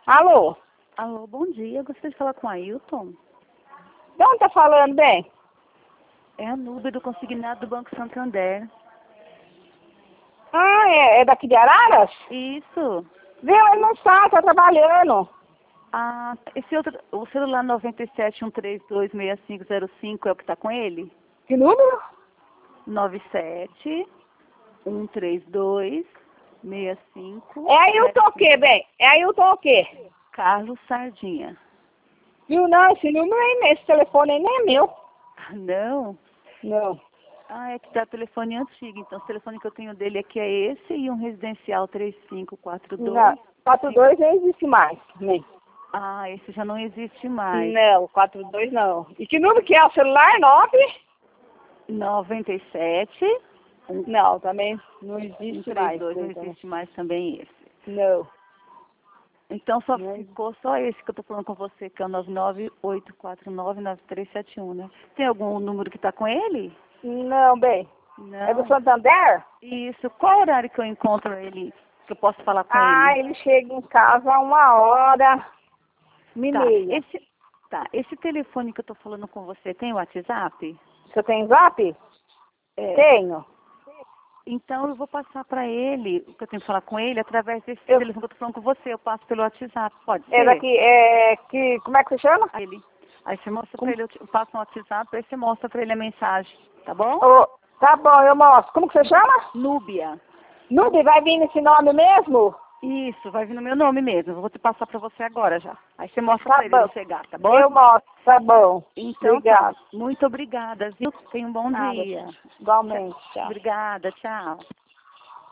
Alô? Alô, bom dia. Eu gostaria de falar com o Ailton. De onde tá falando, bem? É a Núbia do Consignado do Banco Santander. Ah, é daqui de Araras? Isso. Viu? Ele não está, tá trabalhando. Ah, o celular 97-132-6505 é o que está com ele? Que número? 97-132-65. É Ailton o quê, bem? É Ailton o quê? Carlos Sardinha. Viu, não, esse número aí, esse telefone aí nem é meu. Não? Não. Ah, é que dá telefone antigo. Então, o telefone que eu tenho dele aqui é esse e um residencial 3542. Não, 42 não existe mais, nem. Ah, esse já não existe mais. Não, 42 não. E que número que é o celular? 9? 97. Não, também não existe mais. 132 não existe mais também esse. Não. Então só Não. ficou só esse que eu tô falando com você, que é o 998499371, né? Tem algum número que tá com ele? Não, bem. Não. É do Santander? Isso. Qual horário que eu encontro ele? Que eu posso falar com ele? Ele chega em casa a 1h e Tá. meia. Esse telefone que eu tô falando com você tem WhatsApp? Você tem zap? É. Tenho. Então eu vou passar para ele, o que eu tenho que falar com ele, através desse telefone que eu tô falando com você. Eu passo pelo WhatsApp, pode ser? Como é que você chama? Aí você mostra para ele, eu passo no WhatsApp, aí você mostra para ele a mensagem, tá bom? Tá bom, eu mostro. Como que você chama? Núbia. Núbia, vai vir nesse nome mesmo? Isso, vai vir no meu nome mesmo. Eu vou te passar para você agora já. Aí você mostra Tá para ele bom. no chegar, tá bom? Eu mostro, tá bom. Então, Obrigada. tá. Muito obrigada, viu? Tenha um bom Nada. dia. Igualmente, tchau. Obrigada, tchau.